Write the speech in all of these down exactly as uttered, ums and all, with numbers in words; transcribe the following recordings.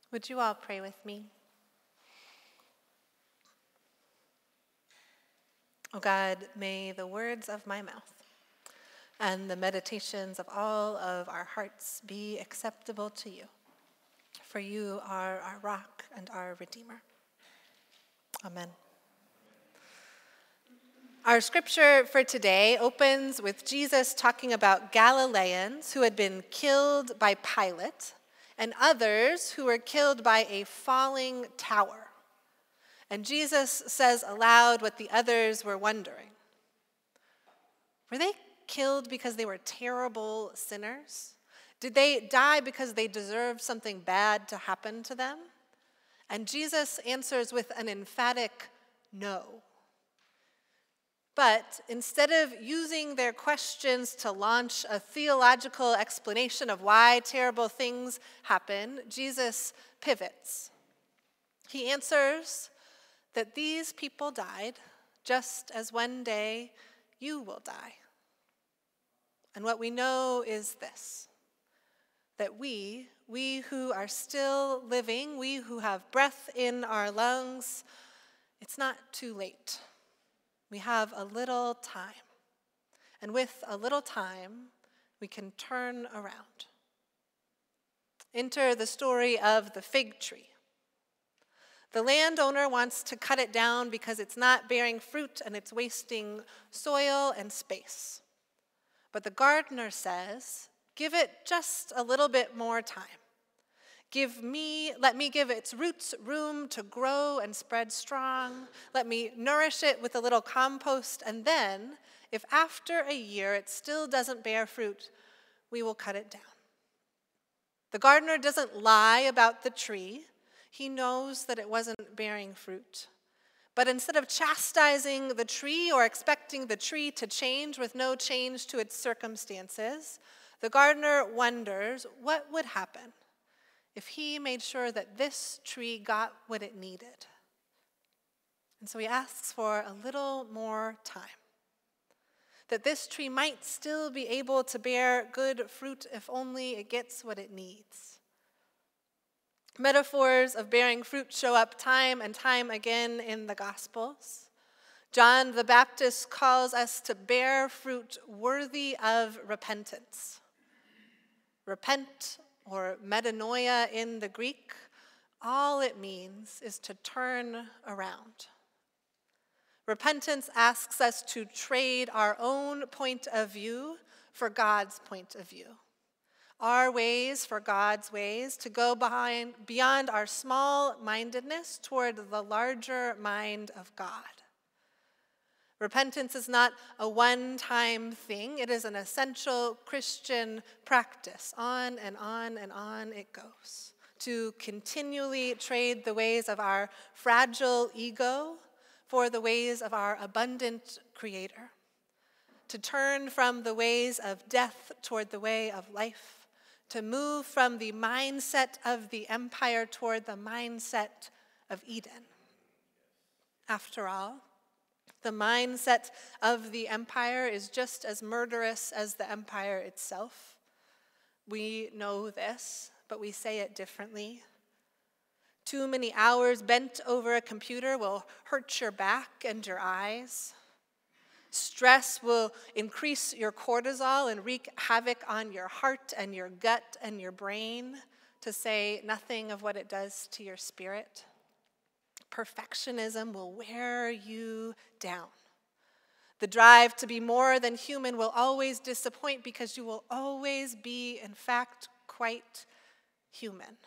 Would you all pray with me? O God, may the words of my mouth and the meditations of all of our hearts be acceptable to you, for you are our rock and our Redeemer. Amen. Our scripture for today opens with Jesus talking about Galileans who had been killed by Pilate and others who were killed by a falling tower. And Jesus says aloud what the others were wondering. Were they killed because they were terrible sinners? Did they die because they deserved something bad to happen to them? And Jesus answers with an emphatic no. But instead of using their questions to launch a theological explanation of why terrible things happen, Jesus pivots. He answers that these people died just as one day you will die. And what we know is this, that we, we who are still living, we who have breath in our lungs, it's not too late. We have a little time. And with a little time, we can turn around. Enter the story of the fig tree. The landowner wants to cut it down because it's not bearing fruit and it's wasting soil and space. But the gardener says, give it just a little bit more time. Give me, let me give its roots room to grow and spread strong. Let me nourish it with a little compost, and then, if after a year it still doesn't bear fruit, we will cut it down. The gardener doesn't lie about the tree. He knows that it wasn't bearing fruit. But instead of chastising the tree or expecting the tree to change with no change to its circumstances, the gardener wonders what would happen if he made sure that this tree got what it needed. And so he asks for a little more time, that this tree might still be able to bear good fruit if only it gets what it needs. Metaphors of bearing fruit show up time and time again in the Gospels. John the Baptist calls us to bear fruit worthy of repentance. Repent, or metanoia in the Greek, all it means is to turn around. Repentance asks us to trade our own point of view for God's point of view, our ways for God's ways, to go behind, beyond our small-mindedness toward the larger mind of God. Repentance is not a one-time thing. It is an essential Christian practice. On and on and on it goes. To continually trade the ways of our fragile ego for the ways of our abundant Creator. To turn from the ways of death toward the way of life. To move from the mindset of the empire toward the mindset of Eden. After all, the mindset of the empire is just as murderous as the empire itself. We know this, but we say it differently. Too many hours bent over a computer will hurt your back and your eyes. Stress will increase your cortisol and wreak havoc on your heart and your gut and your brain, to say nothing of what it does to your spirit. Perfectionism will wear you down. The drive to be more than human will always disappoint because you will always be, in fact, quite human.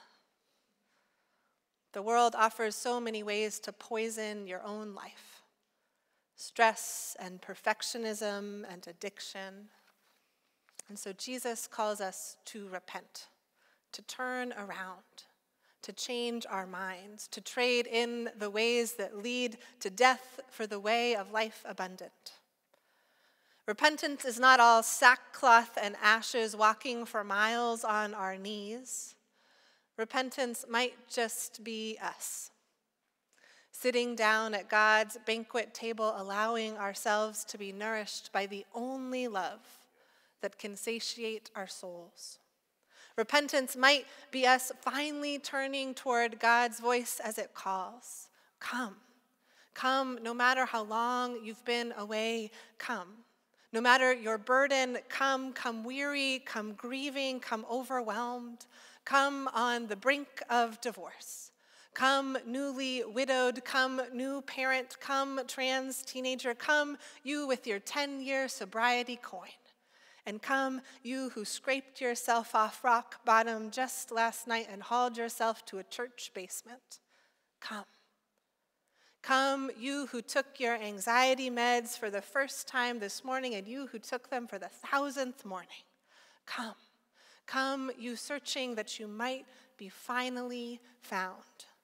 The world offers so many ways to poison your own life. Stress and perfectionism and addiction. And so Jesus calls us to repent, to turn around, to change our minds, to trade in the ways that lead to death for the way of life abundant. Repentance is not all sackcloth and ashes walking for miles on our knees. Repentance might just be us, sitting down at God's banquet table, allowing ourselves to be nourished by the only love that can satiate our souls. Repentance might be us finally turning toward God's voice as it calls. Come. Come, no matter how long you've been away, come. No matter your burden, come, come weary, come grieving, come overwhelmed, come on the brink of divorce, come newly widowed, come new parent, come trans teenager, come you with your ten-year sobriety coin, and come you who scraped yourself off rock bottom just last night and hauled yourself to a church basement. Come. Come, you who took your anxiety meds for the first time this morning and you who took them for the thousandth morning. Come, come, you searching that you might be finally found.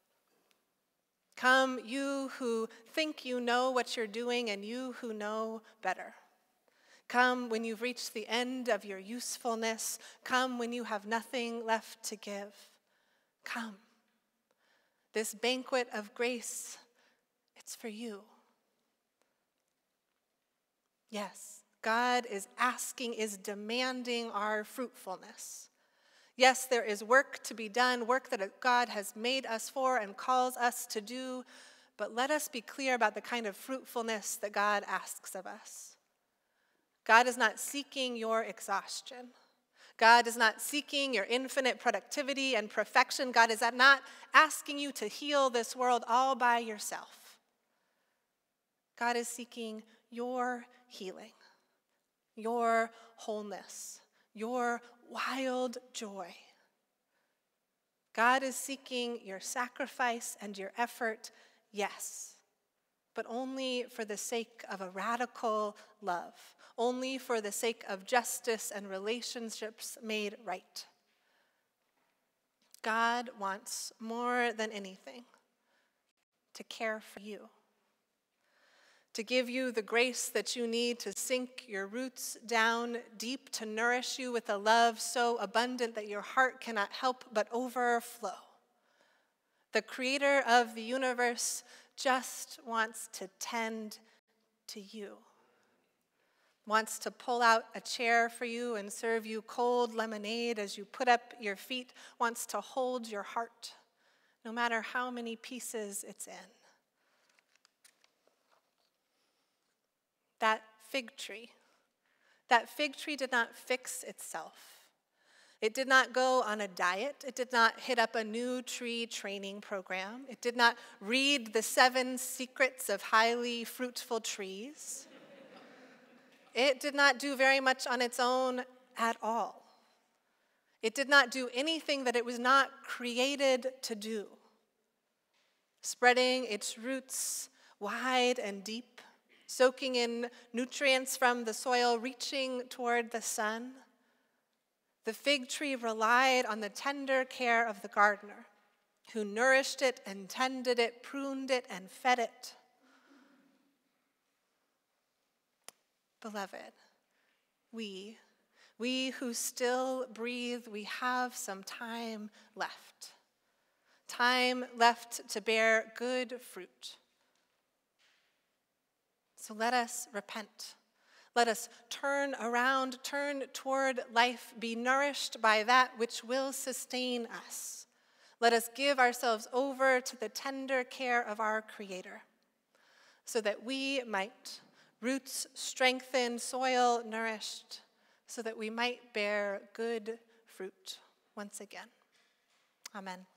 Come, you who think you know what you're doing and you who know better. Come when you've reached the end of your usefulness. Come when you have nothing left to give. Come. This banquet of grace, it's for you. Yes, God is asking, is demanding our fruitfulness. Yes, there is work to be done, work that God has made us for and calls us to do, but let us be clear about the kind of fruitfulness that God asks of us. God is not seeking your exhaustion. God is not seeking your infinite productivity and perfection. God is not asking you to heal this world all by yourself. God is seeking your healing, your wholeness, your wild joy. God is seeking your sacrifice and your effort, yes, but only for the sake of a radical love, only for the sake of justice and relationships made right. God wants more than anything to care for you, to give you the grace that you need to sink your roots down deep, to nourish you with a love so abundant that your heart cannot help but overflow. The creator of the universe just wants to tend to you, wants to pull out a chair for you and serve you cold lemonade as you put up your feet, wants to hold your heart, no matter how many pieces it's in. That fig tree, that fig tree did not fix itself. It did not go on a diet. It did not hit up a new tree training program. It did not read the seven secrets of highly fruitful trees. It did not do very much on its own at all. It did not do anything that it was not created to do, spreading its roots wide and deep, soaking in nutrients from the soil, reaching toward the sun. The fig tree relied on the tender care of the gardener, who nourished it and tended it, pruned it, and fed it. Beloved, we, we who still breathe, we have some time left. Time left to bear good fruit. So let us repent. Let us turn around, turn toward life, be nourished by that which will sustain us. Let us give ourselves over to the tender care of our Creator, so that we might, roots strengthened, soil nourished, so that we might bear good fruit once again. Amen.